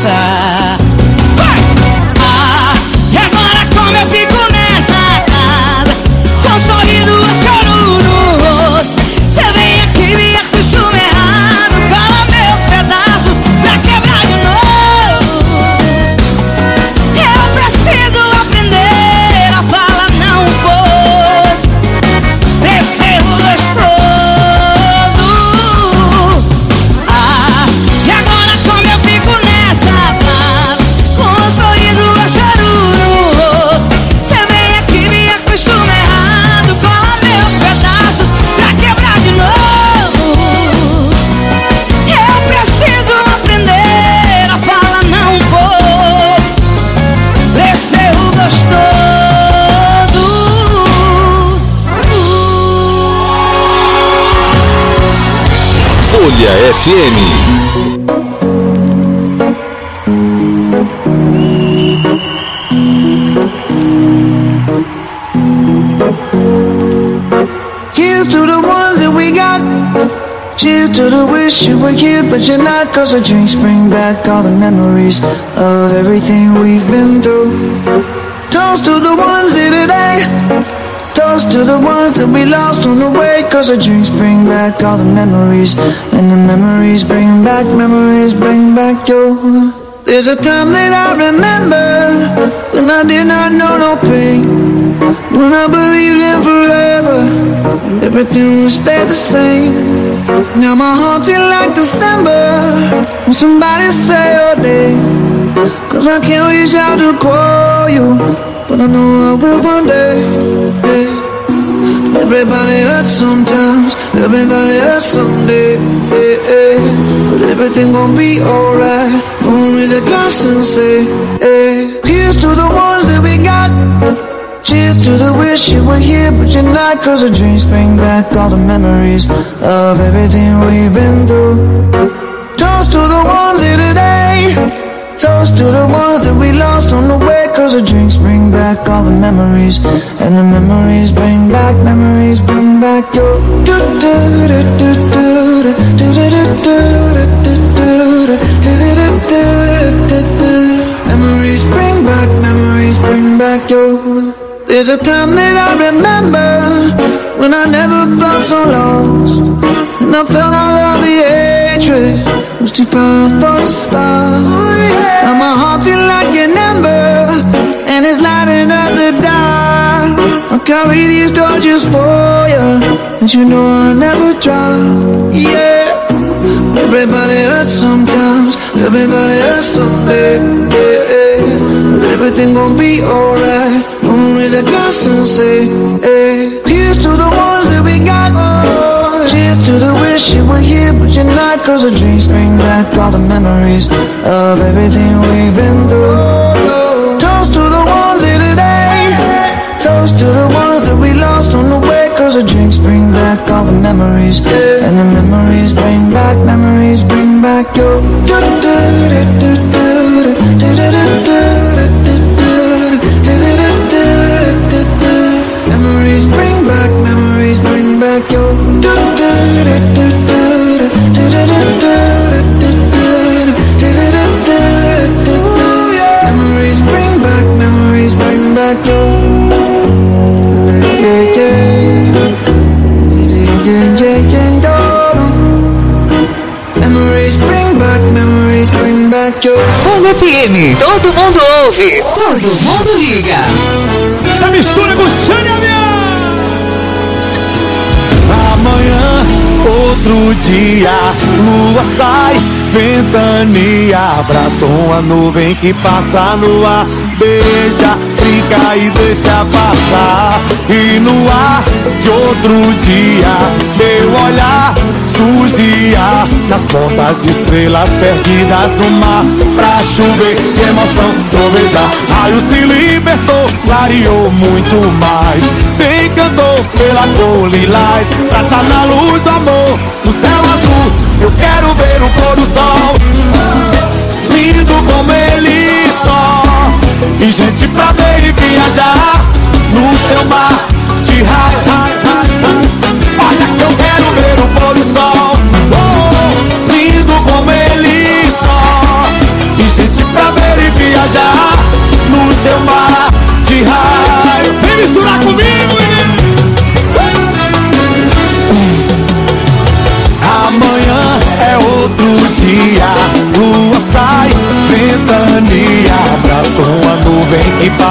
está. Ah, e agora como eu fico nessa casa, com um sorriso ou choro no rosto. Você vem aqui me acostuma errado, cola meus pedaços pra quebrar de novo. Eu preciso aprender a falar não um pouco, crescer gostoso. Ah, e agora como eu fico nessa casa, com um sorriso ou choro no rosto. Você vem aqui me acostuma errado, cola meus pedaços pra quebrar de novo. Eu preciso aprender a falar não um pouco, crescer gostoso. Folha FM. Here's to the ones that we got. Cheers to the wish you were here but you're not. Cause the drinks bring back all the memories of everything we've been through. Toast to the ones here today. Toast to the ones that we lost on the way. Cause the drinks bring back all the memories, and the memories bring back your. There's a time that I remember when I did not know no pain, when I believed in forever and everything would stay the same. Now my heart feel like December when somebody say your name. Cause I can't reach out to call you, but I know I will one day. Yeah. Everybody hurts sometimes, everybody hurts someday. Yeah, yeah. But everything gon' be alright. Gonna raise a glass and say, hey. Here's to the ones that we got. Cheers to the wish you were here but you're not. Cause the drinks bring back all the memories of everything we've been through. Toast to the ones here today. Toast to the ones that we lost on the way. Cause the drinks bring back all the memories, and the memories bring back your. Memories bring back your. There's a time that I remember when I never felt so lost, and I felt all of the hatred was too powerful to stop. Now my heart feel like an ember, and it's lighting up the dark. I'll carry these torches for you, and you know I'll never drop. Yeah. Everybody hurts sometimes, everybody hurts someday. Yeah, yeah. But everything gon' be alright. Gonna raise a glass and say, hey. Here's to the ones that we got. Oh, cheers to the wish you were here but you're not. Cause the drinks bring back all the memories of everything we've been through. Toast to the ones here today. Toast to the ones that we lost on the way. Cause the drinks bring back all the memories, and the memories bring back your. Memories bring back your. Memories bring back your. Memories bring back your. Folha FM, todo mundo ouve, todo mundo liga. Essa mistura com Xanha. Amanhã, outro dia, lua sai, ventania, abraça uma nuvem que passa no ar, beija, brinca e deixa passar. E no ar de outro dia, meu olhar surgia nas pontas de estrelas perdidas no mar, pra chover de emoção, trovejar. Raio se libertou, clareou muito mais, se encantou pela cor lilás, pra tá na luz do amor, no céu azul. Eu quero ver o pôr do sol, lindo como ele só, e gente pra ver e viajar no seu mar de raio. Olha que eu quero ver o pôr do sol, lindo como ele só, e gente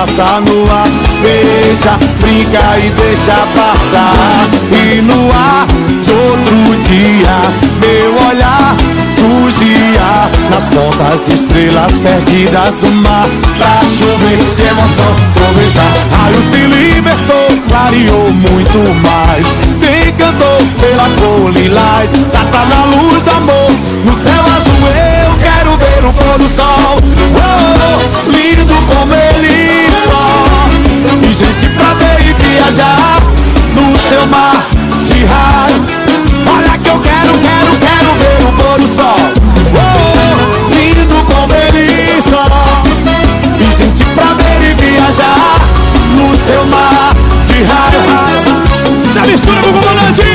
passa no ar. Beija, brinca e deixa passar. E no ar de outro dia, meu olhar surgia nas pontas de estrelas perdidas do mar. Pra chover de emoção, trovejar, raio se libertou, clareou muito mais. Se encantou pela cor lilás, tá na luz do amor, no céu azul eu quero ver o pôr do sol. Oh, lindo como ele só. E gente pra ver e viajar no seu mar de raio. Olha que eu quero ver o pôr do sol. Oh, lindo como ele só. E gente pra ver e viajar no seu mar de raio. Se mistura com o comandante.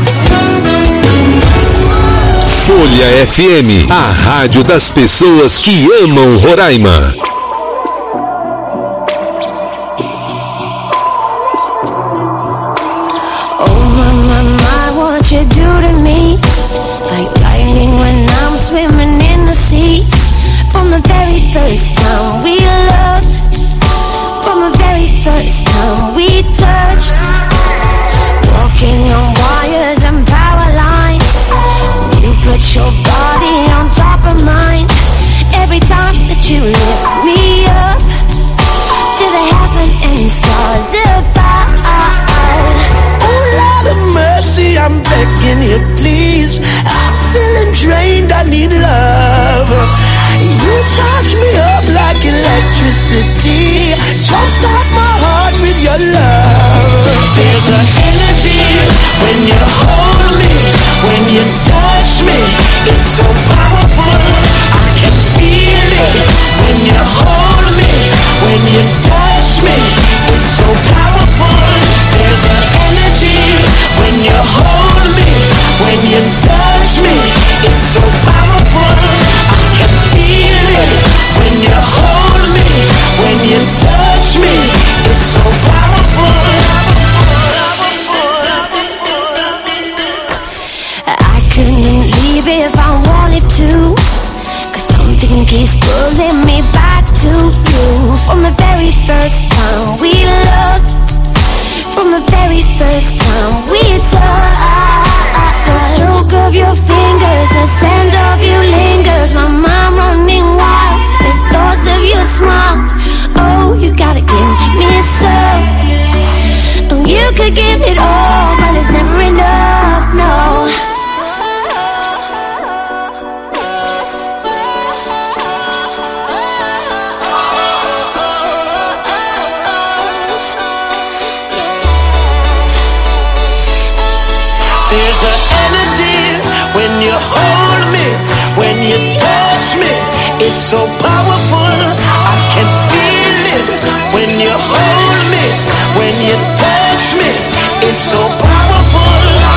Folha FM, a rádio das pessoas que amam Roraima. Oh my, what you do to me? Like lightning when I'm swimming in the sea. From the very first time we loved, from the very first time we touched, walking on wires and power lines. You put your body on top of mine. Every time that you lift me up to the heaven and stars above. Oh Lord of mercy, I'm begging you please. I'm feeling drained, I need love. You charge me up like electricity. Jumpstart my heart with your love. There's an energy when you hold me, when you touch me. It's so powerful, I can feel it. When you hold me, when you touch me. It's so powerful. There's an energy when you hold me, when you touch me. It's so powerful, I can feel it. When you hold me, when you touch me. It's so powerful. I couldn't leave if I wanted to, 'cause something keeps pulling me back to you. From the very first time we loved, from the very first time we touched. The stroke of your fingers, the scent of you lingers. My mind running wild with thoughts of your smile. Oh, you gotta give me some. Oh, you could give it all, but it's never enough, no. There's an energy when you hold me, when you touch me. It's so powerful, I can feel it. When you hold me, when you touch me. It's so powerful,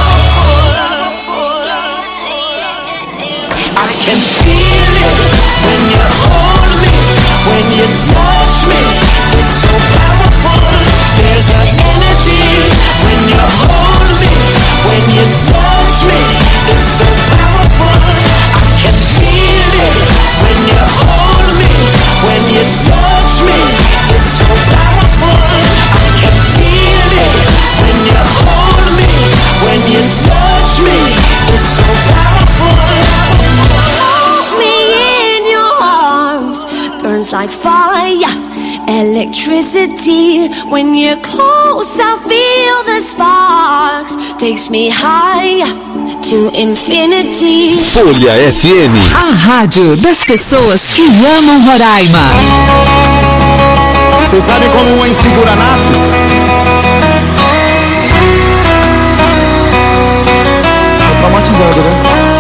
I can feel it. When you hold me, when you touch me. It's so powerful. There's an energy when you hold me, when you touch me. It's so powerful, I can feel it. When you hold me, when you touch me. It's so powerful, I can feel it. When you hold me, when you touch me. It's so powerful. Hold me in your arms, burns like fire, electricity. When you're close, I feel the sparks. Takes me higher to infinity. Folha FM, A rádio das pessoas que amam Roraima. Vocês sabem como uma insegura nasce? Tô traumatizado, né?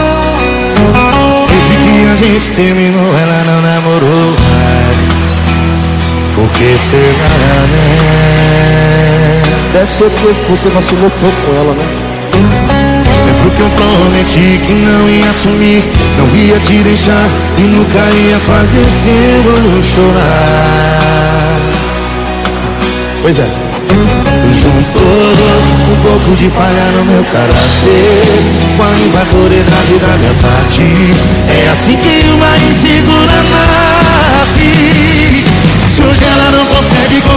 Desde que a gente terminou, ela não namorou mais. Por que será, né? Deve ser porque você vacilou pouco com ela, né? É porque eu prometi que não ia assumir, não ia te deixar e nunca ia fazer seu chorar. Pois é, juntou um pouco de falha no meu caráter com a imaturidade da minha parte. É assim que uma insegura nasce. Se hoje ela não consegue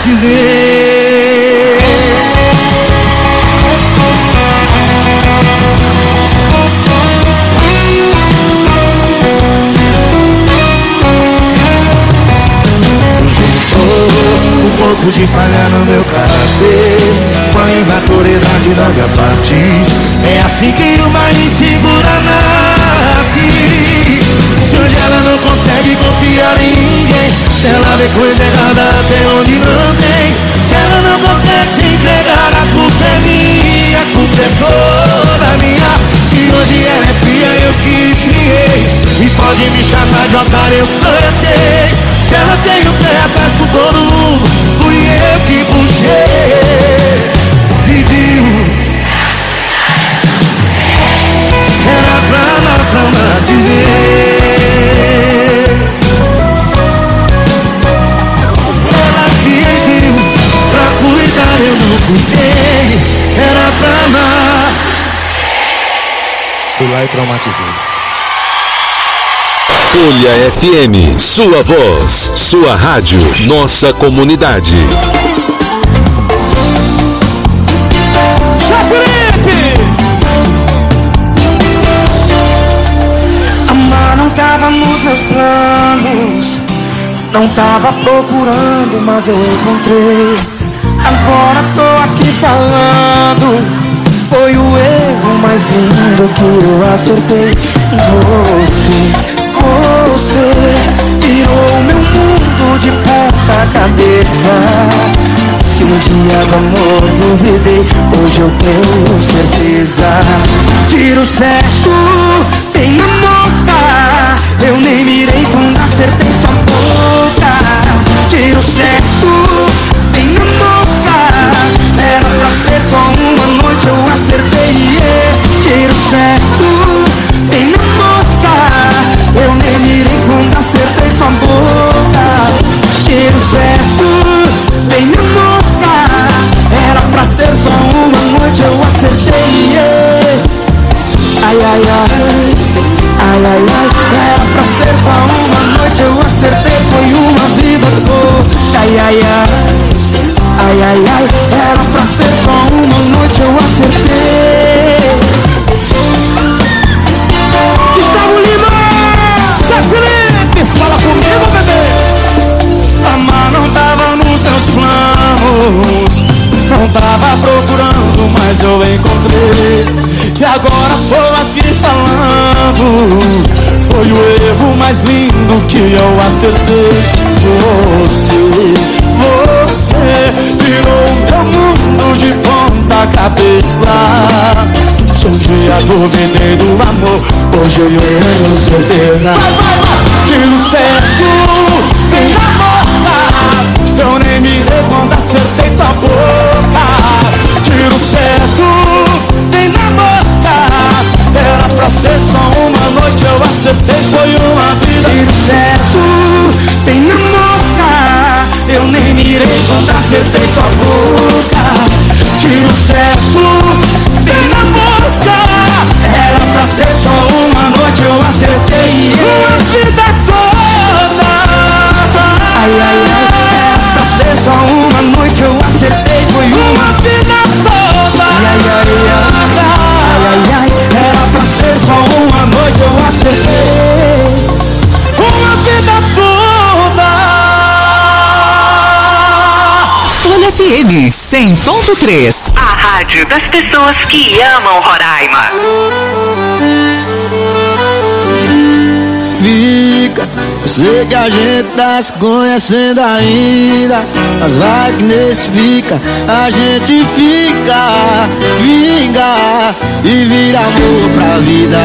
traumatizei. Um pouco de falha no meu caráter, com a imaturidade da minha parte. É assim que uma insegura nasce. Se hoje ela não consegue confiar em ninguém, se ela vê coisa errada até onde não tem, se ela não consegue se entregar, a culpa é minha, a culpa é toda minha. Se hoje ela é fria, eu que esfriei, e pode me chamar de otário, eu sou, eu sei. Se ela tem o pé atrás com todo mundo, fui eu que puxei. Pediu, era pra não traumatizar. Ela pediu pra cuidar, eu não cuidei. Era pra amar, fui lá e traumatizei. Folha FM, sua voz, sua rádio, nossa comunidade. Seu Felipe! Amar não tava nos meus planos, não tava procurando, mas eu encontrei. Agora tô aqui falando, foi o erro mais lindo que eu acertei. Você virou meu mundo de ponta cabeça. Se um dia do amor duvidei, hoje eu tenho certeza. Tiro certo, bem na mosca, eu nem mirei quando acertei sua boca. Tiro certo, bem na mosca, era pra ser só uma noite, eu acertei, yeah. Tiro certo, bem na mosca, eu nem mirei quando acertei sua boca. Tiro certo, bem na mosca, era pra ser só uma noite, eu acertei, yeah. Ai, ai, ai, ai, ai, ai, era pra ser só uma noite, eu acertei, foi uma vida toda. Ai, ai, ai, ai, ai, ai, era pra ser só uma noite, eu acertei. Gustavo Lima, Felipe, fala comigo, bebê. Amar não tava nos meus planos, não tava procurando, mas eu encontrei. E agora tô aqui falando, foi o erro mais lindo que eu acertei. Você virou meu mundo de ponta cabeça. Se um dia duvidei do amor, hoje eu tenho certeza. Tiro certo, bem na mosca, eu nem mirei quando acertei tua boca. Tiro certo, bem na mosca, era pra ser só uma noite, eu acertei, foi uma vida. Tiro certo, bem na mosca, eu nem mirei quando acertei sua boca. Tiro certo, bem na mosca, era pra ser só uma noite, eu acertei, uma vida toda. Ai, ai, ai, era pra ser só uma noite, eu acertei, foi uma vida toda. Ai, ai, ai, ai, ai, ai, era pra ser só uma noite, eu acertei, uma vida toda. Folha FM 100.3, a rádio das pessoas que amam Roraima. Fica, eu sei que a gente tá se conhecendo ainda, mas vai que nesse fica, a gente fica, vinga e vira amor pra vida.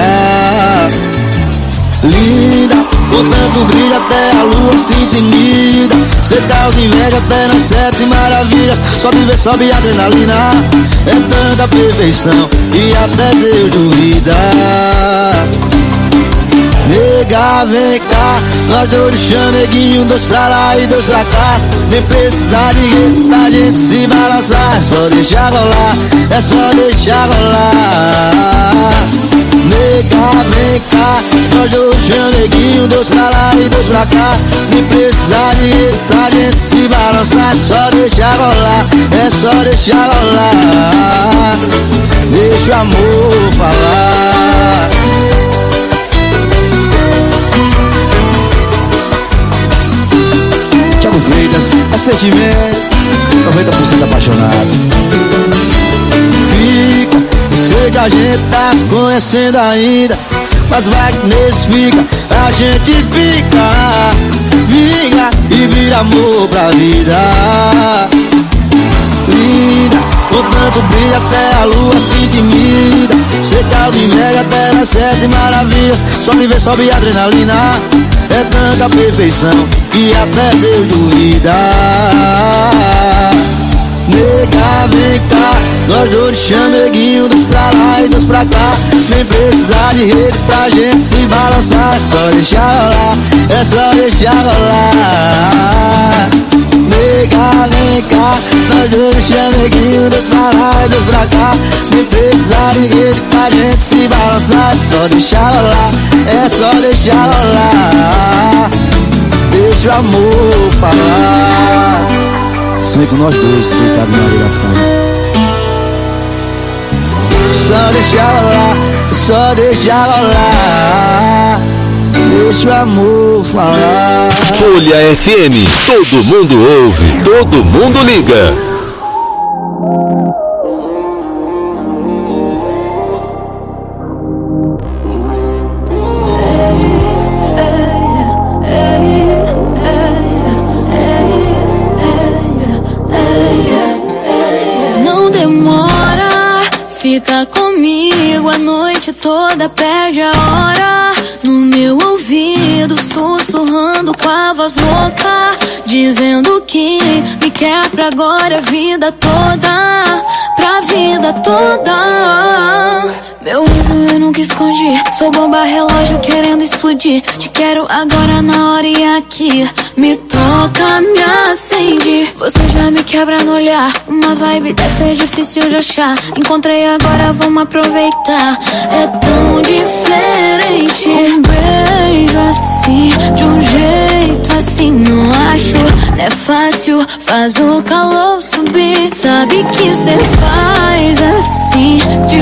Linda, com tanto brilho até a lua se intimida. Cê causa inveja até nas 7 maravilhas. Só de ver sobe a adrenalina. É tanta perfeição e até Deus duvida. Nega, vem cá, nós dois chameguinho, 2 pra lá e 2 pra cá. Nem precisa de ninguém pra gente se balançar. É só deixar rolar, é só deixar rolar. Nega, vem cá, nós dois chameguinho, dois pra lá e dois pra cá. Nem precisar de rede pra gente se balançar. É só deixar rolar, é só deixar rolar. Deixa o amor falar. Thiago Freitas, é sentimento, 90% apaixonado. Fica, sei que a gente tá se conhecendo ainda, mas vai que nesse fica, a gente fica. Vinga e vira amor pra vida. Linda, com tanto brilho até a lua se intimida. Cê causa inveja até nas 7 maravilhas. Só de ver sobe a adrenalina. É tanta perfeição que até Deus duvida. Nega, vem cá, nós dois chameguinho, dois pra lá e dois pra cá. Nem precisar de rede pra gente se balançar. É só deixar rolar, é só deixar rolar. Nega, vem cá, nós dois chameguinho, dois pra lá e dois pra cá. Nem precisar de rede pra gente se balançar. É só deixar rolar, é só deixar rolar. Deixa o amor falar. Sonhei com nós dois, deitados na areia da praia. Só deixar rolar, só deixar rolar. Deixa o amor falar. Folha FM, todo mundo ouve, todo mundo liga. Fica comigo a noite toda, perde a hora. No meu ouvido, sussurrando com a voz louca, dizendo que me quer pra agora, a vida toda, pra vida toda. Meu anjo, eu nunca escondi, sou bomba relógio querendo explodir. Te quero agora, na hora e aqui. Me toca, me acende. Você já me quebra no olhar. Uma vibe dessa é difícil de achar. Encontrei agora, vamos aproveitar. É tão diferente. Um beijo assim, de um jeito assim, não acho. Não é fácil, faz o calor subir. Sabe que cê faz assim,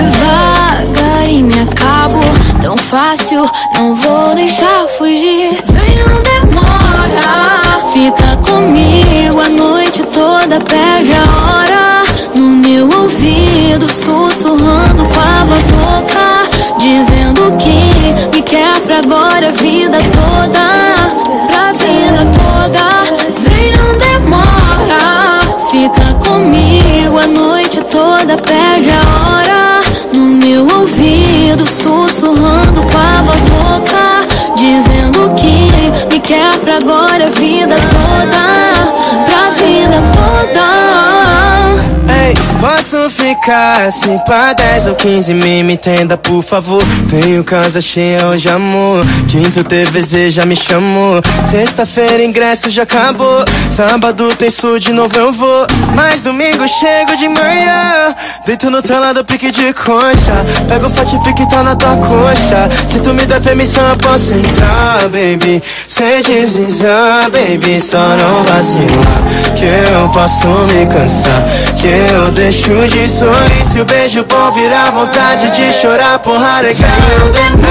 devagar e me acabo. Tão fácil, não vou deixar fugir. Vem, não demora. Fica comigo a noite toda, perde a hora. No meu ouvido, sussurrando com a voz louca, dizendo que me quer pra agora, a vida toda, pra vida toda. Vem, não demora. Fica comigo a noite toda, perde a hora. No meu ouvido, sussurrando com a voz louca, dizendo que me quer pra agora, a vida toda, pra vida toda. Ei, posso ficar assim pra 10 ou 15? Me entenda, por favor. Tenho casa cheia hoje, amor. Quinto TVZ já me chamou. Sexta-feira ingresso já acabou. Sábado tem sul, de novo eu vou. Mas domingo chego de manhã. Deito no teu lado, pique de coxa. Pego o forte pique, tá na tua coxa. Se tu me der permissão eu posso entrar, baby. Sem deslizar, baby. Só não vacilar, que eu posso me cansar, que eu deixo de sorrir. Se o beijo bom virar vontade de chorar, porra legal. Não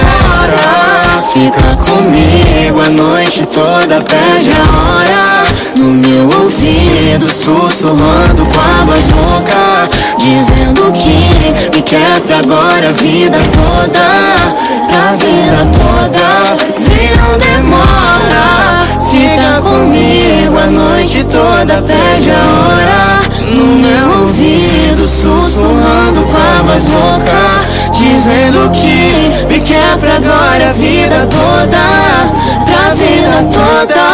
demora. Fica comigo a noite toda, perde a hora. No meu ouvido, sussurrando com a voz louca, dizendo que me quer pra agora, a vida toda, pra vida toda. Vem, não demora. Fica comigo a noite toda, perde a hora. No meu ouvido, sussurrando com a voz louca, dizendo que me quer pra agora, a vida toda, pra vida toda.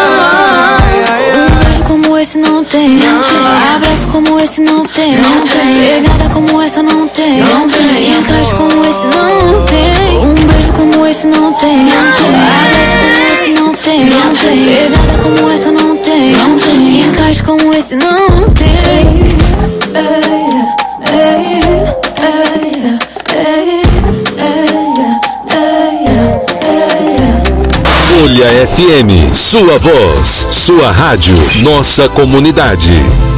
Um beijo como esse não tem, abraço como esse não tem, pegada como essa não tem, e encaixe como esse não tem. Um beijo como esse não tem, abraço como esse não tem, pegada como essa não tem, e encaixe como esse não tem. Hey, hey, hey, hey, hey, hey. Folha FM, sua voz, sua rádio, nossa comunidade.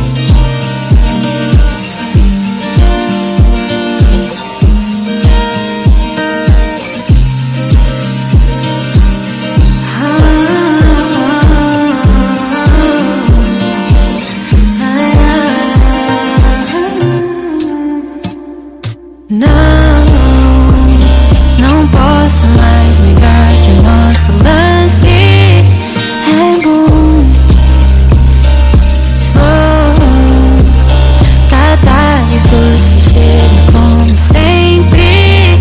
Não posso mais negar que o nosso lance é bom. Slow, tá tarde, você chega como sempre.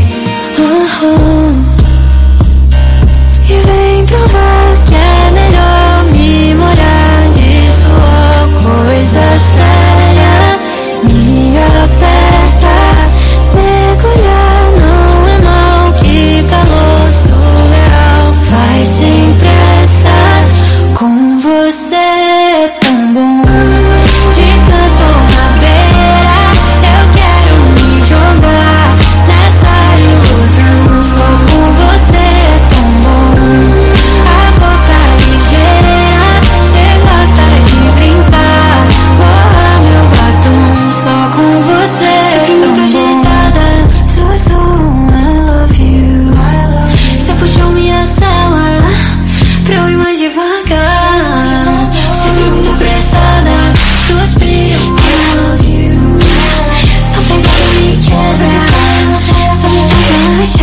E vem provar que é melhor me molhar disso, coisa séria. Me aperta, mergulhar não é mal, que calor surreal. Faz sem pressa, com você é tão bom. De canto na beira, eu quero me jogar nessa ilusão. Só com você é tão bom. A boca ligeira, cê gosta de brincar. Borra meu batom, só com você é tão bom. Agitada, sussurro, I love you. Você puxou minha cela pra eu ir mais devagar. Sempre muito apressada, suspiro, I love you. Só pegada me quebra, só me faz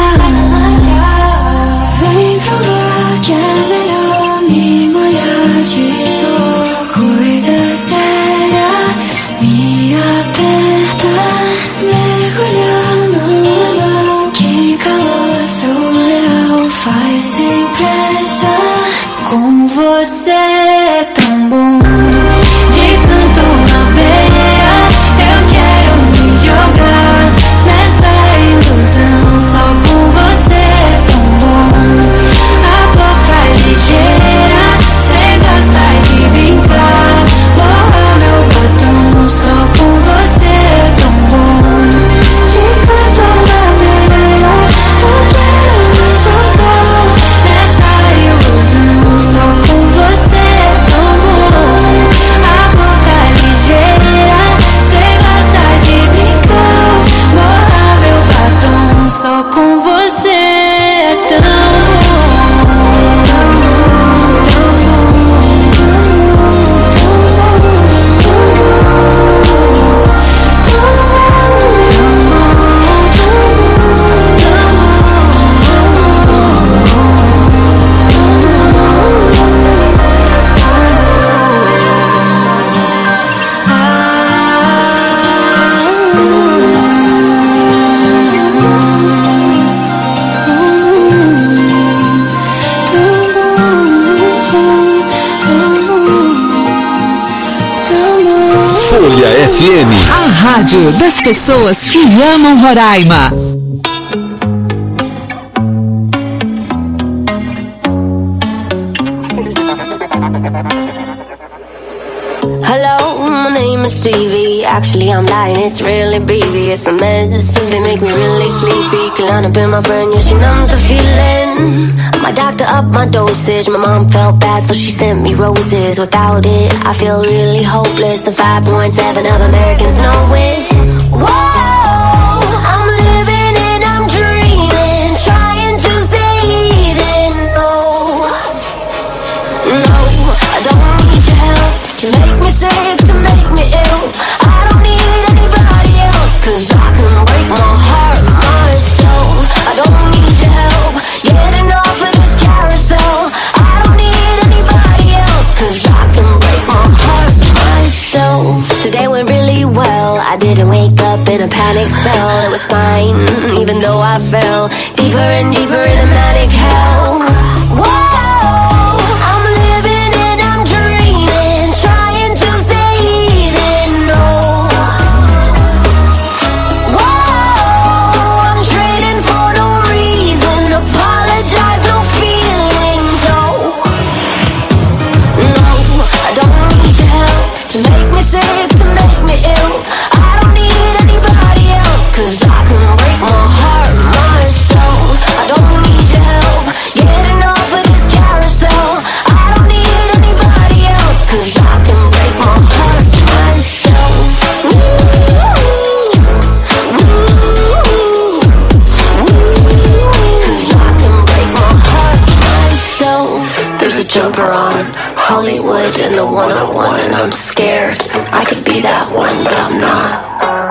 relaxar. Vem provar que é melhor me molhar disso, coisa séria. Me aperta, mergulhar não é mal, que calor surreal. Faz sem pressa, com você é tão bom. De canto na beira, eu quero me jogar nessa ilusão. Só com você é tão bom. A boca ligeira, cê gosta de brincar. Borra meu batom, só com você é tão bom. De canto na beira, eu quero me jogar nessa ilusão. Só com você é tão bom. A boca ligeira, cê gosta de brincar. Borra meu batom, só com você é tão bom. Tão bom, tão bom, Folha FM, A rádio das pessoas que amam Roraima. Hello, my name is Stevie. Actually, I'm lying, it's really BB. It's a mess, they make me really sleepy. Climb up in my friend, yeah, she numbs the feeling. My doctor upped my dosage. My mom felt bad, so she sent me roses. Without it, I feel really hopeless. And 5.7 of Americans know it. Whoa, I'm living and I'm dreaming, trying to stay even. No, I don't need your help to make me sick, to make me ill. I don't need anybody else, 'cause I can break my heart myself. I don't need your help getting off of this carousel. I don't need anybody else, 'cause I can break my heart myself. Today went really well, I didn't wake up in a panic spell. It was fine, even though I fell deeper and deeper in a manic hell. Whoa, I'm living and I'm dreaming, trying to stay even. No, whoa, I'm trading for no reason, apologize, no feelings. No, I don't need your help to make me sick, to make me ill. I don't need anybody else, 'cause I can break my heart myself. I don't need your help getting jumper on. Hollywood and the 101, and I'm scared. I could be that one, but I'm not.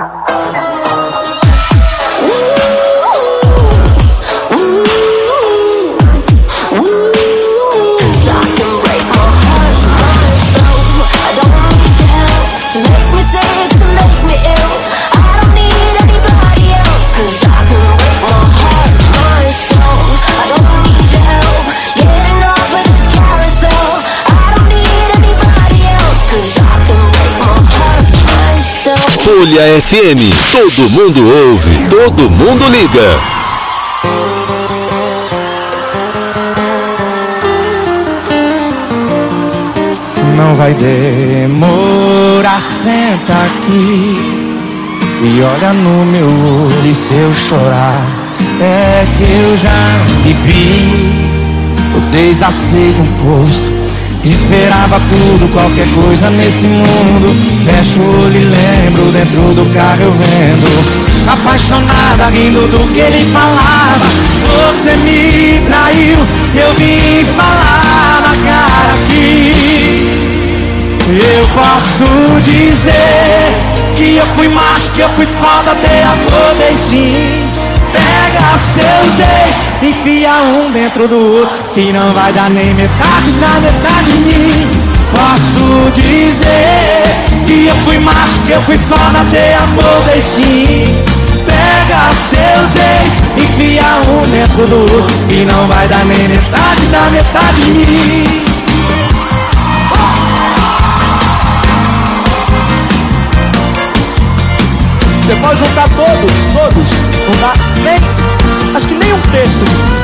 Folha FM, todo mundo ouve, todo mundo liga. Não vai demorar, senta aqui e olha no meu olho. E se eu chorar, é que eu já bebi desde as 6 no posto. Esperava tudo, qualquer coisa nesse mundo. Fecho o olho e lembro, dentro do carro eu vendo, apaixonada, rindo do que ele falava. Você me traiu, eu vim falar na cara aqui. Eu posso dizer que eu fui macho, que eu fui foda, dei amor, dei sim. Pega seus ex, enfia um dentro do outro, e não vai dar nem metade da metade de mim. Posso dizer que eu fui macho, que eu fui foda, dei amor, dei sim. Pega seus ex, enfia um dentro do outro, e não vai dar nem metade da metade de mim. Você pode juntar todos, não dá nem, acho que nem um terço.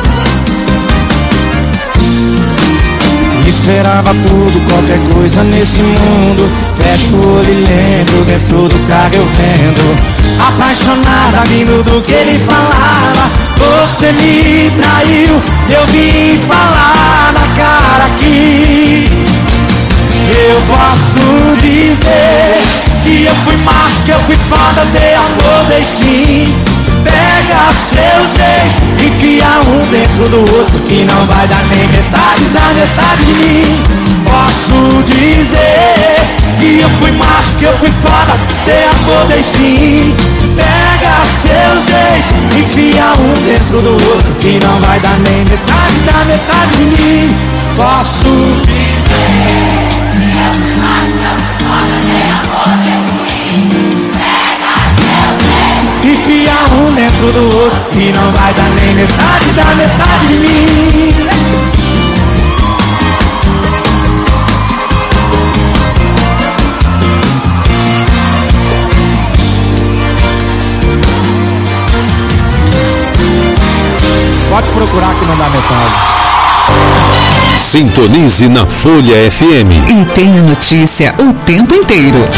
Esperava tudo, qualquer coisa nesse mundo. Fecho o olho e lembro, dentro do carro eu vendo, apaixonada, vindo do que ele falava. Você me traiu, eu vim falar na cara aqui. Eu posso dizer que eu fui macho, que eu fui foda, dei amor, dei sim. Pega seus ex, enfia um dentro do outro, que não vai dar nem metade da metade de mim. Posso dizer que eu fui macho, que eu fui foda, dei amor, dei sim. Pega seus ex, enfia um dentro do outro, que não vai dar nem metade da metade de mim. Posso dizer que eu fui macho, que eu fui foda, dei amor, dei sim. Pega seus ex, enfia um dentro do outro, que não vai dar nem metade da metade de mim. Pode procurar que não dá metade. Sintonize na Folha FM e tenha notícia o tempo inteiro.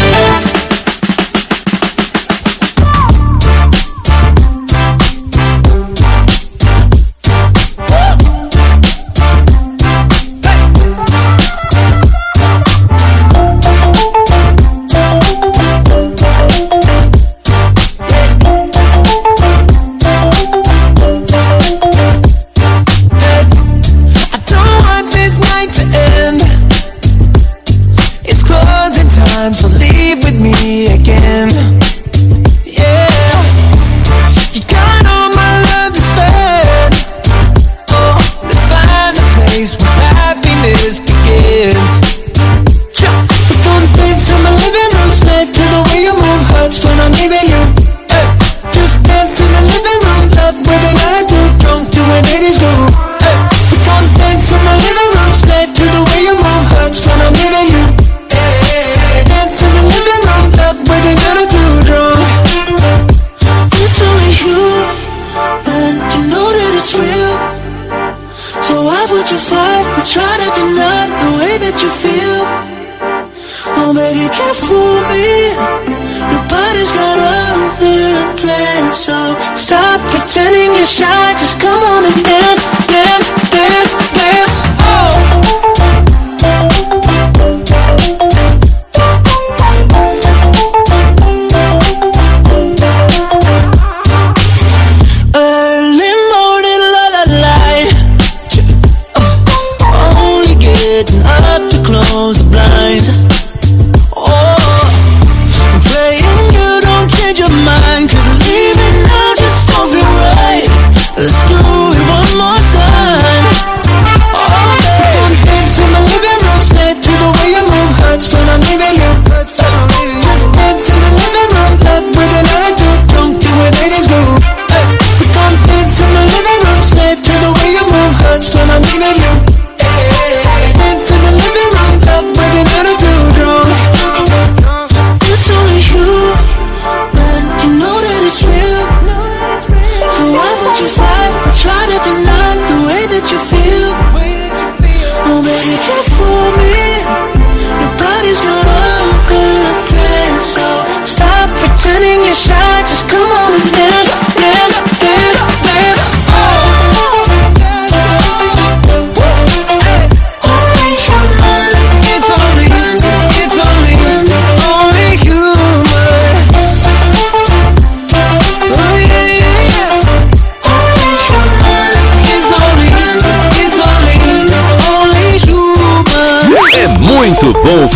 Only get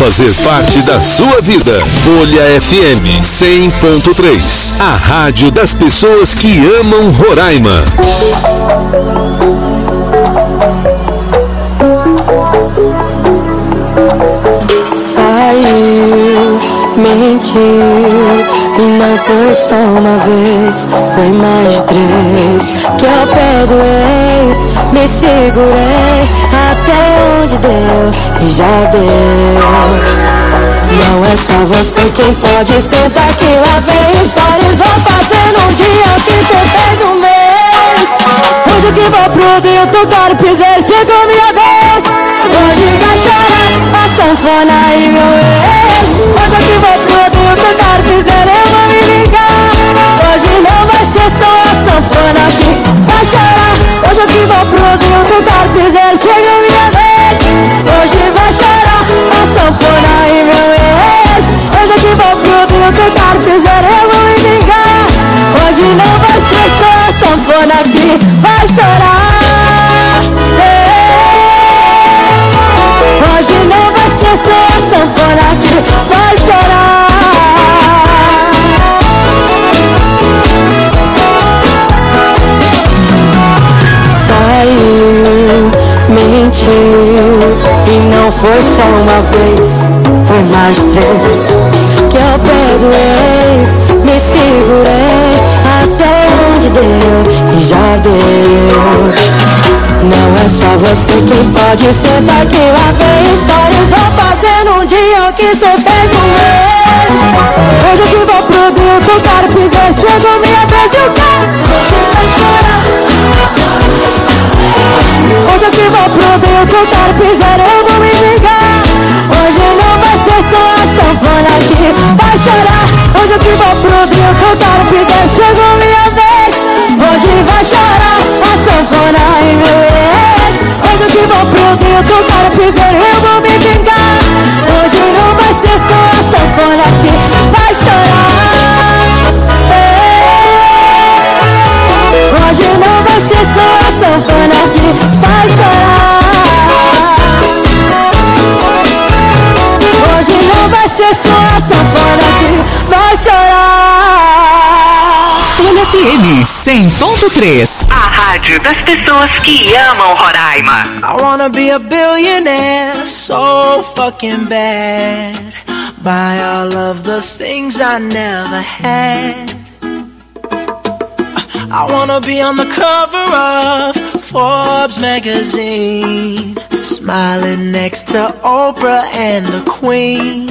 fazer parte da sua vida. Folha FM 100.3, a rádio das pessoas que amam Roraima. Saiu, mentiu, e não foi só uma vez, foi mais de 3 que eu perdoei, me segurei até onde deu e já deu. Não é só você quem pode sentar que lá vem histórias, vou fazendo um dia que cê fez um mês. Hoje que vou pro Rio tocar o piseiro, chegou minha vez. Hoje vai chorar a sanfona e meu ex. Hoje que vou pro Rio tocar o piseiro, eu vou me ligar. Hoje não vai ser só a sanfona que vai chorar. Hoje que vou pro Rio tocar o piseiro, chegou minha vez. Hoje vai chorar a sanfona e meu ex. Hoje que vou pro Rio tocar o piseiro, eu vou me ligar. Hoje não vai ser só a sanfona que vai chorar. Hoje não vai ser só a sanfona que vai chorar. Saiu, mentiu, e não foi só uma vez, foi mais 3 que eu perdoei, me segurei até onde deu e já deu. Não é só você quem pode sentar que lá vem histórias, vou fazendo um dia que cê fez um mês. Hoje que vou pro Rio tocar o piseiro, chegou minha vez e o quê? Hoje vai chorar. Hoje que vou pro Rio tocar o piseiro, eu vou me ligar. Hoje não vai ser só a sanfona que vai chorar. Hoje que vou pro Rio tocar o piseiro, chegou minha vez. Hoje vai chorar a sanfona e meu ex. Hoje que vou pro Rio tocar o piseiro, eu vou me vingar. Hoje não vai ser só a sanfona que vai chorar. Hoje não vai ser só a sanfona que vai chorar. Hoje não vai ser só a sanfona que vai chorar. Folha FM 100.3, a rádio das pessoas que amam Roraima. I wanna be a billionaire so fucking bad. Buy all of the things I never had. I wanna be on the cover of Forbes magazine, smiling next to Oprah and the Queen.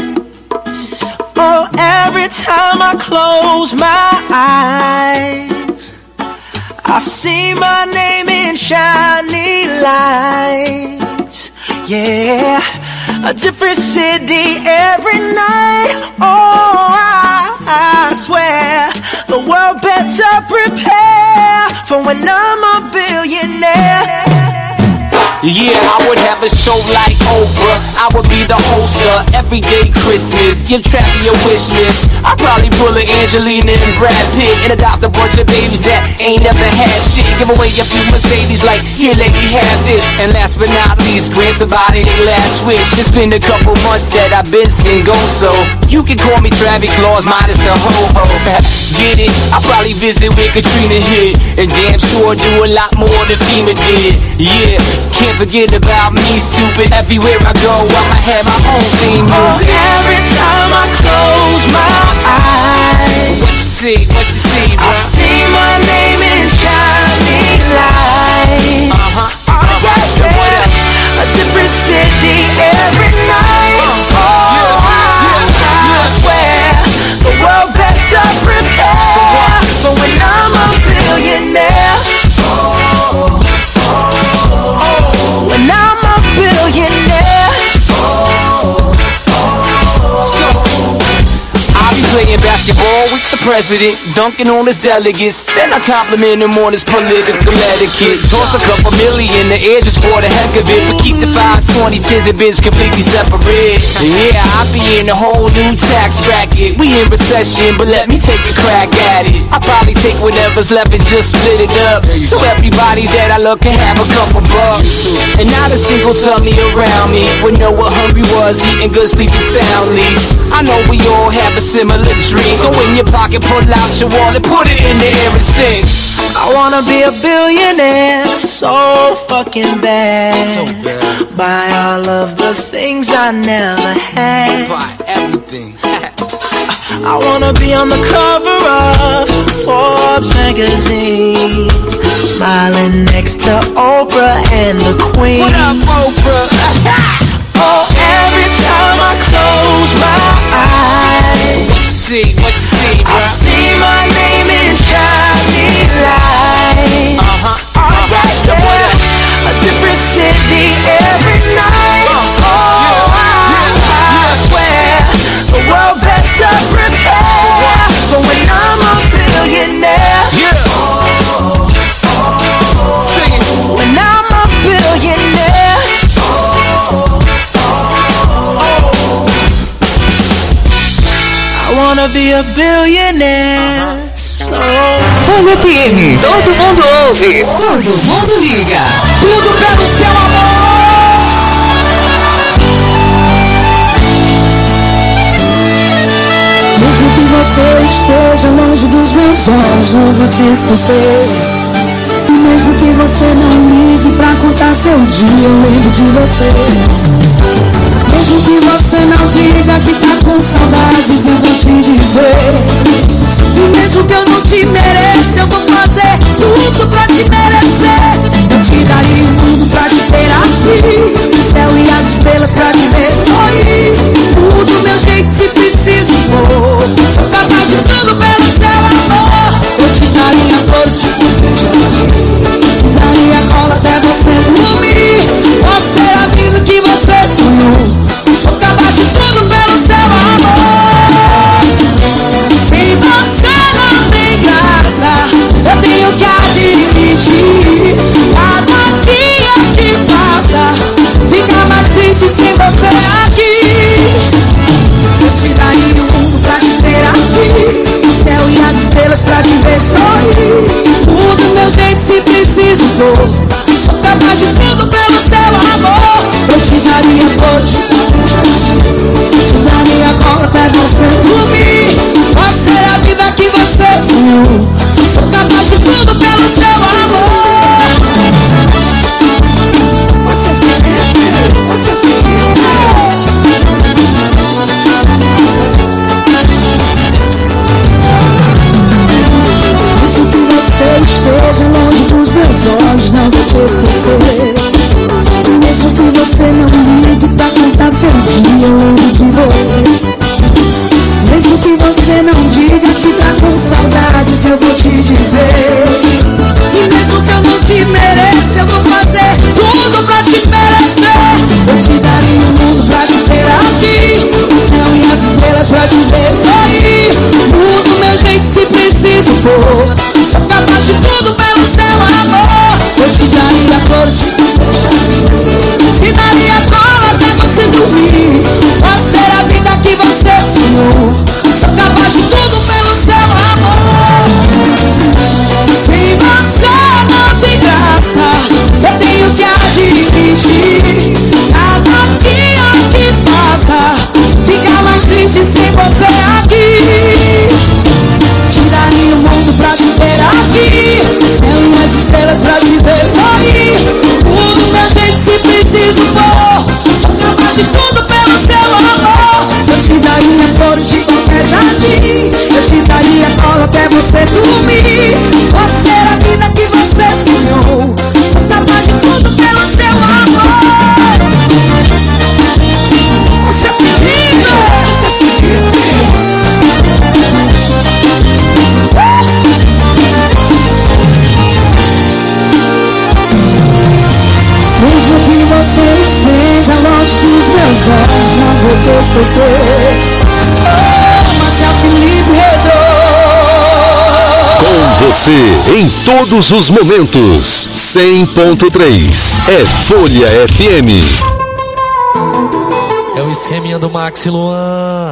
Oh, every time I close my eyes, I see my name in shiny lights. Yeah, a different city every night. Oh, I swear the world better prepare for when I'm a billionaire. Yeah, I would have a show like Oprah. I would be the host of Everyday Christmas. Give Trappy a wish list. I'd probably pull a Angelina and Brad Pitt and adopt a bunch of babies that ain't never had shit. Give away a few Mercedes like, here lady, have this. And last but not least, grant somebody their last wish. It's been a couple months that I've been single, so you can call me Travis Claus, minus the ho-ho. Get it? I'll probably visit where Katrina hit, and damn sure do a lot more than FEMA did. Yeah, can't forget about me, stupid. Everywhere I go, I'ma have my own theme music. Oh, every time I close my eyes, what you see, bro? I see my name in shiny lights. Yeah. What else? A different city every night. I swear the world better prepare for when I'm a billionaire. When I'm a billionaire. I'll be playing basketball with the president, dunking on his delegates. Then I compliment him on his political etiquette. Toss a couple million in the air just for the heck of it, but keep the 5s, 20s, 10s, and bins completely separate. Yeah, I be in a whole new tax bracket. We in recession, but let me take a crack at it. I probably take whatever's left and just split it up, so everybody that I love can have a couple bucks. And not a single tummy around me would know what hungry was, eating good, sleeping soundly. I know we all have a similar dream. Go in your pocket, pull out your wallet, put it in the air and sing. I wanna be a billionaire so fucking bad. Buy all of the things I never had. Buy everything. I wanna be on the cover of Forbes magazine, smiling next to Oprah and the Queen. What up, Oprah? Oh, every time I close my eyes, What you see, bro? I see my name in shining lights. A different city every night. I swear the world better prepare for when I'm a billionaire. Sing it. When I'm a billionaire. I wanna be a billionaire. Folha FM, todo mundo ouve, todo mundo liga. Tudo pelo seu amor. Mesmo que você esteja longe dos meus sonhos, não vou te esquecer. E mesmo que você não ligue pra contar seu dia, eu lembro de você. Mesmo que você não diga que tá com saudades, eu vou te dizer. E mesmo que eu não te mereça, eu vou fazer tudo pra te merecer. Eu te daria o mundo pra te ter aqui, o céu e as estrelas pra te ver sorrir. Tudo meu jeito se preciso for, sou capaz de tudo pelo seu amor. Eu te daria flores, te daria cola até você dormir. Posso ser a vida que você sonhou, sou capaz de tudo pelo seu amor. Sem você não tem graça, eu tenho que admitir. Cada dia que passa fica mais triste sem você aqui. Eu te daria o mundo pra te ter aqui, o céu e as estrelas pra te ver sorrir. Tudo meu jeito se preciso for, sou capaz de tudo pelo seu amor. Eu te daria flores, te daria cola até você dormir. Posso ser a vida que você sonhou, sou capaz de tudo pelo seu amor. Mesmo que você esteja longe dos meus olhos, não vou te esquecer. Mesmo que você não ligue pra contar seu dia, eu lembro de você. Mesmo que você não diga que tá com saudades, eu vou te dizer. E mesmo que eu não te mereça, eu vou fazer tudo pra te merecer. Eu te daria o mundo pra te ter aqui, o céu e as estrelas pra te ver sorrir. Tudo meu jeito se preciso for, sou capaz de tudo pelo seu amor. Eu te daria flores, te daria cola até você dormir. Posso ser a vida que você sonhou, sou capaz de tudo pelo seu amor. Sem você não tem graça, eu tenho que admitir. Cada dia que passa fica mais triste sem você aqui. Te daria o mundo pra te ter aqui, o céu e as estrelas pra te ver sorrir. Tudo meu jeito se preciso for, sou capaz de tudo pelo seu amor. Eu te daria flores de qualquer jardim, eu te daria cola até você dormir. Posso ser a vida que você sonhou, sou capaz de tudo pelo seu amor. Você é linda. Mesmo que você esteja longe dos meus olhos, não vou te esquecer. Oh, Marcel Felipe Redor. Você em todos os momentos. 100.3 é Folha FM. É o esqueminha do Max e Luan.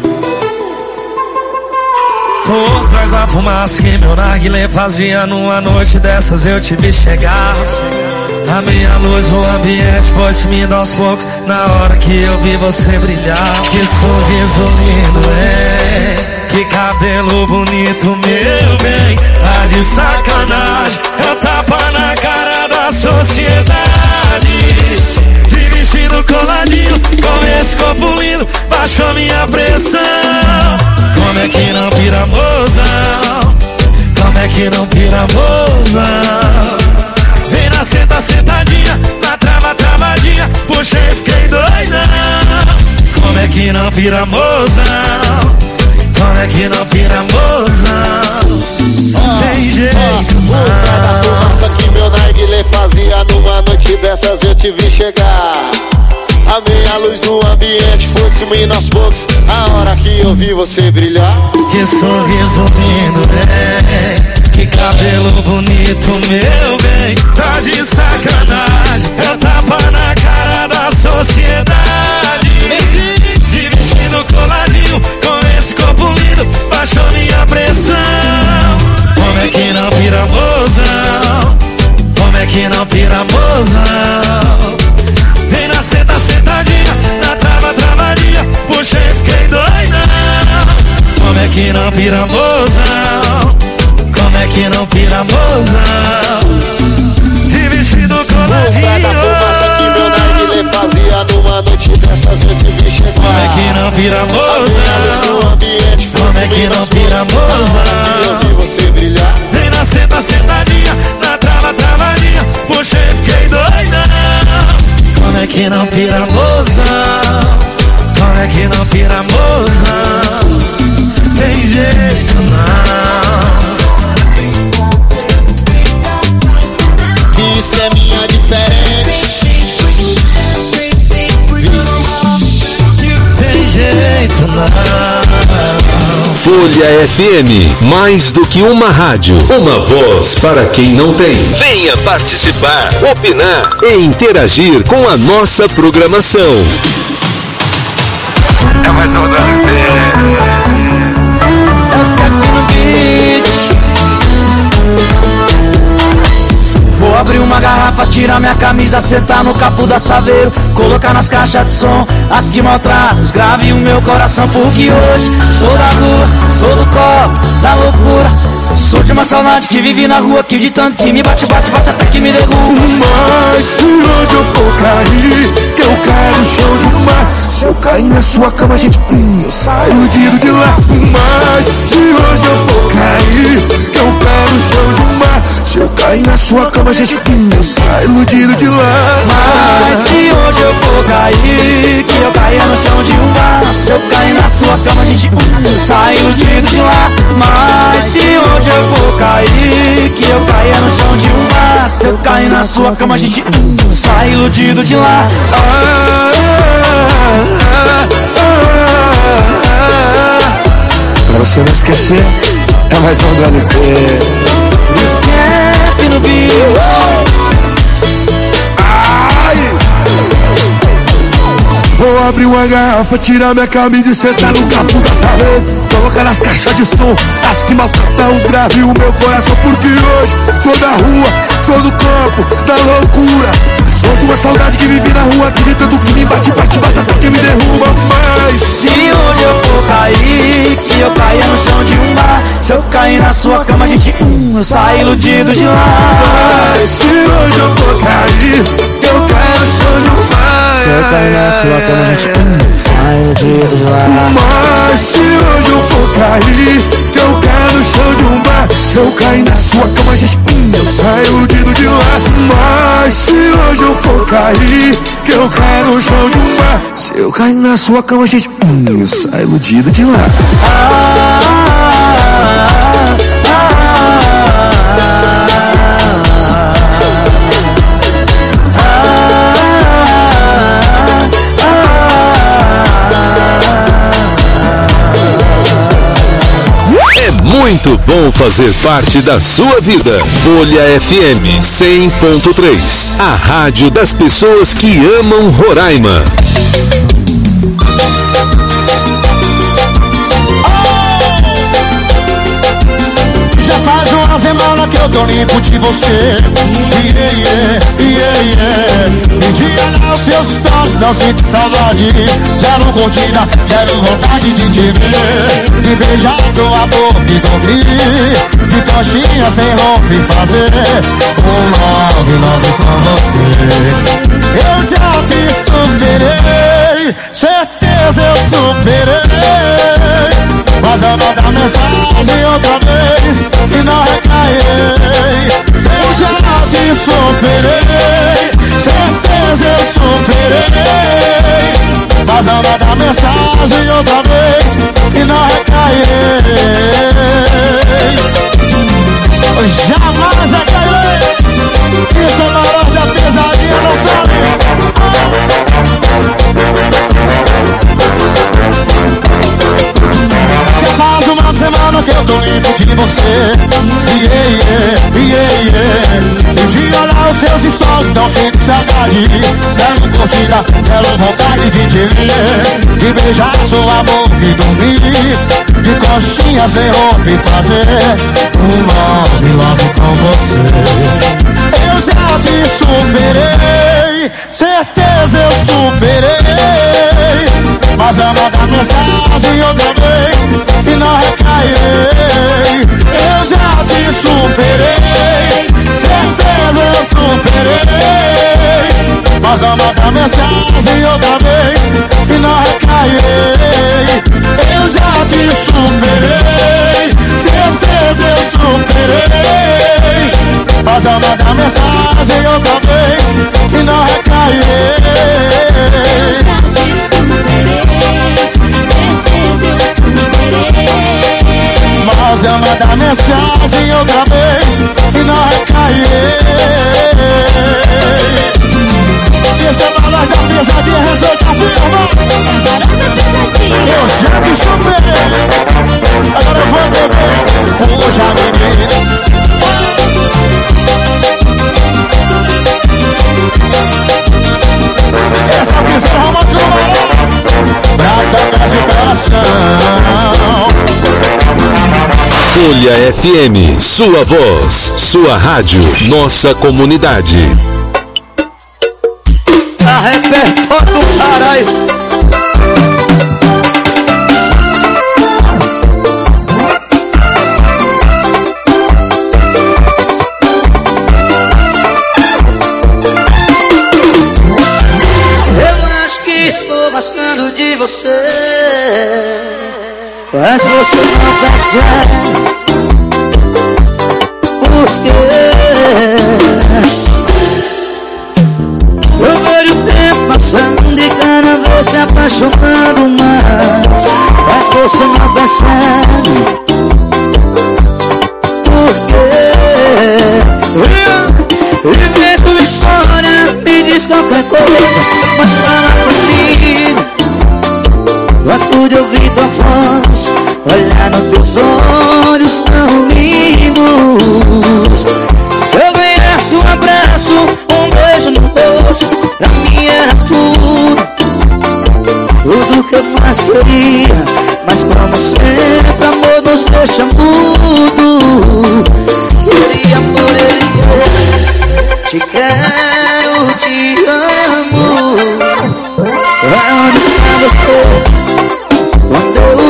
Por trás da fumaça que meu narguilé fazia, numa noite dessas eu te vi chegar. A minha luz, o ambiente foi sumindo aos poucos, na hora que eu vi você brilhar. Que sorriso lindo, que cabelo bonito, meu bem. Tá de sacanagem, é um tapa na cara da sociedade. De vestido coladinho, com esse corpo lindo, baixou minha pressão. Como é que não pira, mozão? Como é que não pira, mozão? Vem na senta, sentadinha, na trava, travadinha, puxei, fiquei doidão. Como é que não pira, mozão? Como é que não pira, mozão? Tem jeito não. Da fumaça que meu narguilé fazia, numa noite dessas eu te vi chegar. A meia luz no ambiente foi sumindo aos poucos, a hora que eu vi você brilhar. Que sorriso lindo, que cabelo bonito, meu bem. Tá de sacanagem, é um tapa na cara da sociedade. De vestido coladinho, com esse corpo lindo, baixou minha pressão. Como é que não pira, mozão? Como é que não pira, mozão? Vem na senta, sentadinha, na trava, travadinha, puxei, fiquei doidão. Como é que não pira, mozão? Como é que não pira, mozão? De vestido coladinho. Da fumaça que meu narguilé fazia, numa noite dessas eu te vi chegar. Como é que não pira, mozão? Como é que não pira, mozão? Eu vi você brilhar. Vem na senta, sentadinha, na trava, travadinha, puxei, fiquei doidão. Como é que não pira, mozão? Como é que não pira, mozão? Tem jeito não. Isso é minha diferente. Tem jeito não. Folha FM, mais do que uma rádio, uma voz para quem não tem. Venha participar, opinar e interagir com a nossa programação. É mais uma da Vou abrir uma garrafa, tirar minha camisa, sentar no capô da Saveiro, colocar nas caixas de som as que maltratam, grave o meu coração, porque hoje sou da rua, sou do copo, da loucura. Sou de uma saudade que vive na rua, que de tanto que me bate, bate, bate até que me derruba. Mas se hoje eu for cair, que eu caio no chão de um mar. Se eu cair na sua cama, gente, eu saio iludido de lá. Mas se hoje eu for cair, que eu caio no chão de um mar. Se eu cair na sua cama, gente, eu saio iludido de lá. Mas se hoje eu for cair, que eu caia no chão de um bar. Se eu cair na sua cama, gente, eu saio iludido de lá. Mas se hoje eu for cair, que eu caia no chão de um bar. Se eu cair na sua cama, gente, eu saio iludido de lá. Pra você não esquecer, é mais um do LP. Esquece no bicho. Vou abrir uma garrafa, tirar minha camisa e sentar no capô da Saveiro, colocar nas caixas de som as que maltratam os graves o meu coração, porque hoje sou da rua, sou do campo, da loucura. Sou de uma saudade que vive na rua, que de tanto que me bate, bate, bate até que me derruba. Mas se hoje eu for cair, que eu caia no chão de um bar. Se eu cair na sua cama, gente, eu saio iludido de lá. Mas se hoje eu for cair, que eu caia no chão de um bar. Se eu cair na sua cama, gente, sai iludido de lá. Mas se hoje eu for cair, que eu caio no chão de um bar. Se eu cair na sua cama, gente, eu saio iludido de lá. Mas se hoje eu for cair, que eu caio no chão de um bar. Se eu cair na sua cama, gente, eu saio iludido de lá. Muito bom fazer parte da sua vida. Folha FM 100.3, a rádio das pessoas que amam Roraima. Já faz uma semana que eu tô limpo de você. E de olhar os seus stories não sinto saudade. Zero curtida, zero vontade de te ver, de beijar sua boca e dormir, de coxinha sem roupa e fazer love com você. Eu já te superei, certeza eu superei, mas eu vou dar mensagem outra vez, se não recairei. Eu já te superei, certeza eu superei, mas eu vou dar mensagem outra vez, se não recairei. Jamais recairei. Isso é barulho da pesadinha, não sabe? Já faz uma semana que eu tô limpo de você. E de olhar os seus stories não sinto saudade. Zero curtida, zero vontade de te ver, de beijar sua boca e dormir, de coxinha sem roupa e fazer love com você. Eu já te superei, certeza eu superei, mas eu vou dar mensagem outra vez, se não recairei. Eu já te superei, certeza eu superei, mas eu vou dar mensagem outra vez, se não recairei. Eu já te superei, certeza eu superei, mas eu vou dar mensagem outra vez, se não recairei. Mas eu vou dar mensagem outra vez, se não recairei. Esse é balão da pesadinha, receita firma. Eu já te superei, agora eu vou beber. Puxa, menina. Essa piscina romântica do balão, pra tocar esse coração. Folha FM, sua voz, sua rádio, nossa comunidade. Repertório do caralho. Eu acho que estou gostando de você, mas você não percebe. Por quê? Eu vejo o tempo passando e cada vez se apaixonando mais, mas você não percebe. Por quê? Invento história, me diz qualquer coisa, mas fala comigo. Gosto de ouvir tua voz, olhar nos teus olhos tão lindos. Se eu ganhasse um abraço, um beijo no rosto, pra mim era tudo, tudo que eu mais queria. Mas como sempre, amor nos deixa mudo. Queria por ele ser, te quero, te amo. Pra onde está você? Quando eu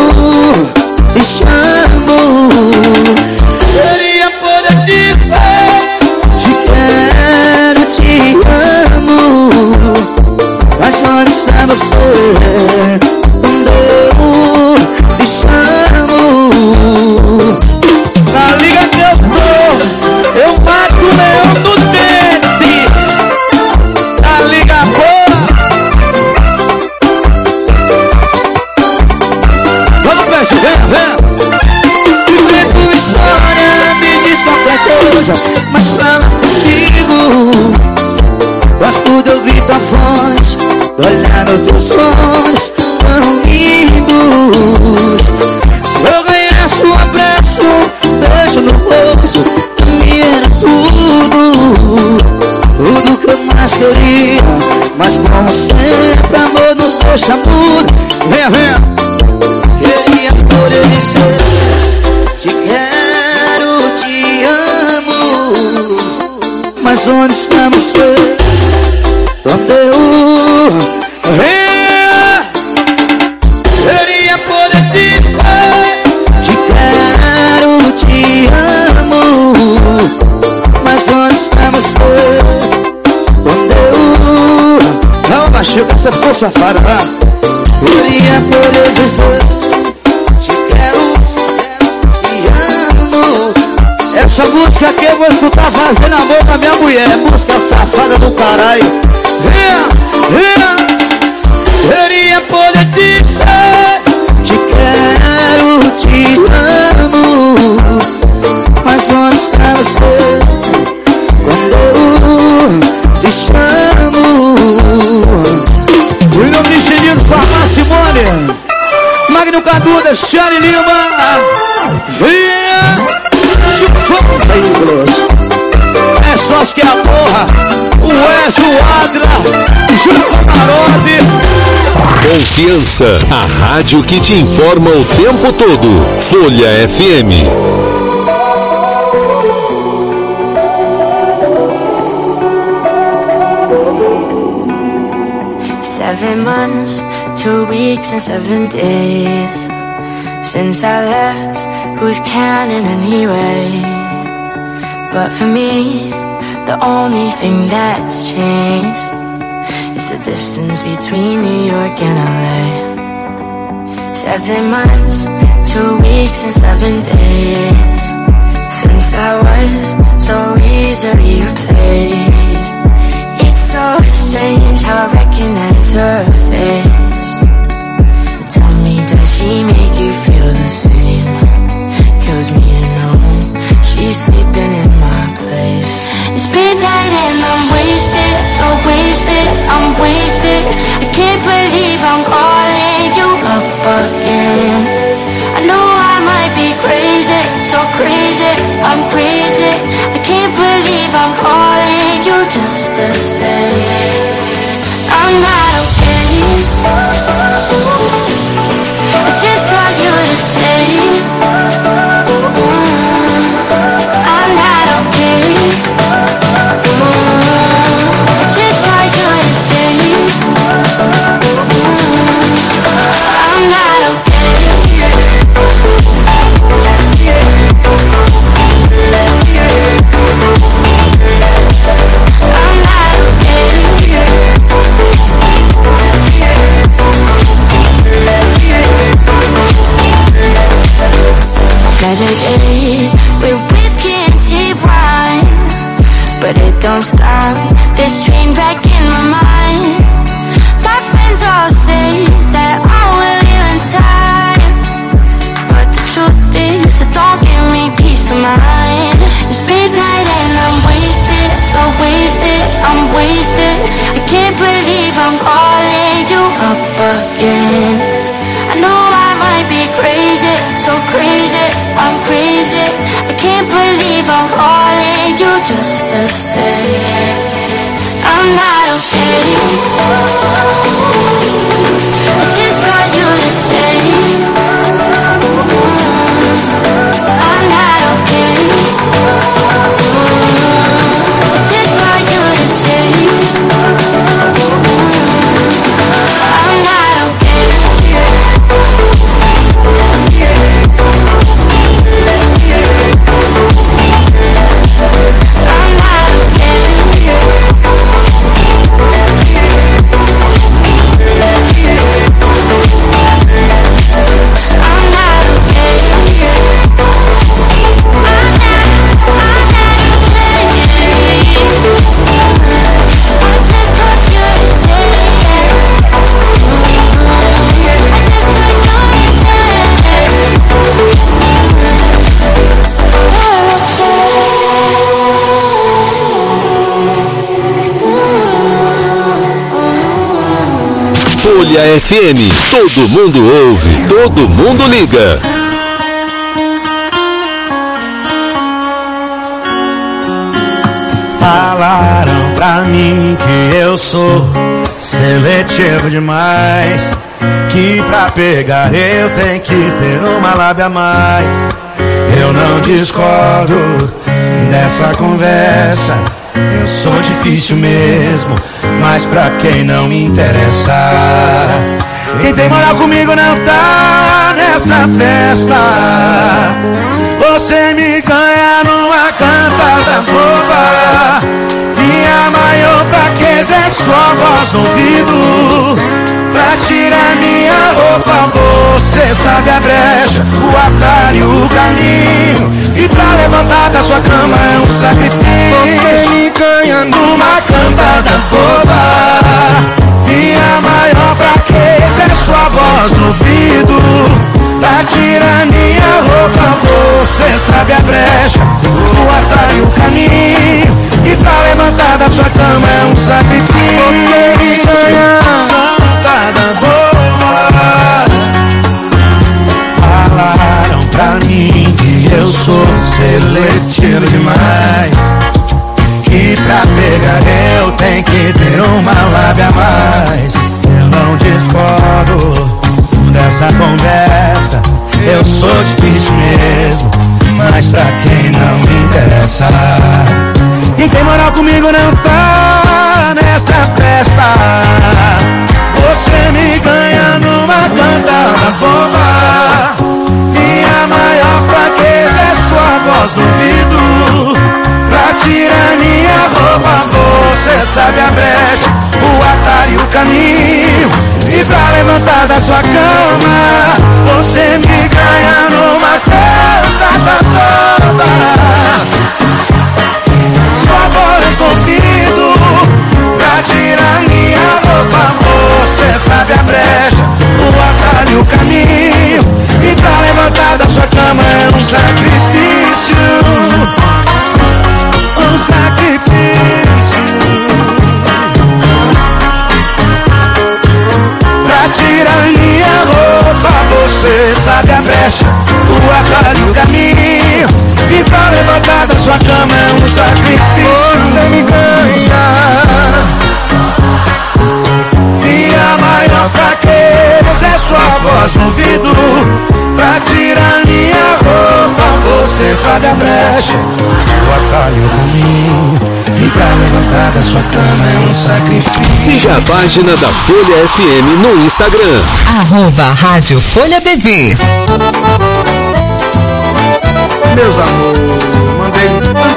deixa muda. Venha, venha. Queria poder dizer te quero, te amo, mas onde está você? Quando eu queria poder dizer te quero, te amo, mas onde está você? Quando eu não baixei, você ficou safada. Queria poder dizer te quero, te amo. Essa música aqui eu vou escutar fazendo amor com a minha mulher. Música safada do caralho. Venha, venha. Queria poder dizer te quero, te amo, mas onde está você? Quando eu te chamo. O nome de Genino, Farmá Simone, Magno Cadu, Deixane Lima. Venha. É só que a porra. O Wes, o Adra, Júlio Camarote. Confiança, a rádio que te informa o tempo todo. Folha FM. Seven months, 2 weeks and 7 days since I left. Who's counting anyway? But for me, the only thing that's changed is the distance between New York and LA. 7 months, 2 weeks and 7 days since I was so easily replaced. It's so strange how I recognize her face. Tell me, does she make you feel the same? Kills me to know she's sleeping in my place. It's midnight and I'm wasted, so wasted, I'm wasted. I can't believe I'm calling you up again. I know I might be crazy, so crazy, I'm crazy. I can't believe I'm calling you just to say I'm not okay. I just called you to say meditate with whiskey and cheap wine, but it don't stop this train back in my mind. My friends all say that I will live in time, but the truth is it don't give me peace of mind. It's midnight and I'm wasted, so wasted, I'm wasted. I can't believe I'm calling you up again. I know I might be crazy, so crazy, I'm crazy. I can't believe I'm calling you just to say I'm not okay. I just called you to say I'm not okay. I just called you to say I'm not okay. Folha FM, todo mundo ouve, todo mundo liga. Falaram pra mim que eu sou seletivo demais, que pra pegar eu tenho que ter uma lábia a mais. Eu não discordo dessa conversa, eu sou difícil mesmo, mas pra quem não me interessa. Quem tem moral comigo não tá nessa festa. Você me ganha numa cantada boba. Minha maior fraqueza é sua voz no ouvido. Pra tirar minha roupa você sabe a brecha, o atalho, o caminho. E pra levantar da sua cama é um sacrifício. Você me ganha numa cantada boba. Minha maior fraqueza é sua voz no ouvido. Pra tirar minha roupa você sabe a brecha, o atalho, o caminho. E pra levantar da sua cama é um sacrifício. Você me ganha cantada boa. Falaram pra mim que eu sou seletivo demais, que pra pegar eu tenho que ter uma lábia a mais. Eu não discordo dessa conversa, eu sou difícil mesmo, mas pra quem não me interessa. Quem tem moral comigo não tá nessa festa. Você me ganha numa cantada boba. Minha maior fraqueza é sua voz no ouvido. Pra tirar minha roupa você sabe a brecha, o atalho, o caminho. E pra levantar da sua cama você me ganha numa cantada boba. Sua voz no ouvido. Pra tirar minha roupa você sabe a brecha, o atalho, o caminho. E pra levantar da sua cama é um sacrifício. Um sacrifício. Pra tirar minha roupa você sabe a brecha, o atalho, o caminho. E pra levantar da sua cama é um sacrifício. Você me ganha. Minha maior fraqueza é sua voz no ouvido. Pra tirar minha roupa você sabe a brecha, o atalho, o caminho. E pra levantar da sua cama é um sacrifício. Siga a página da Folha FM no Instagram. @Rádio Folha PV. Meus amores, mandei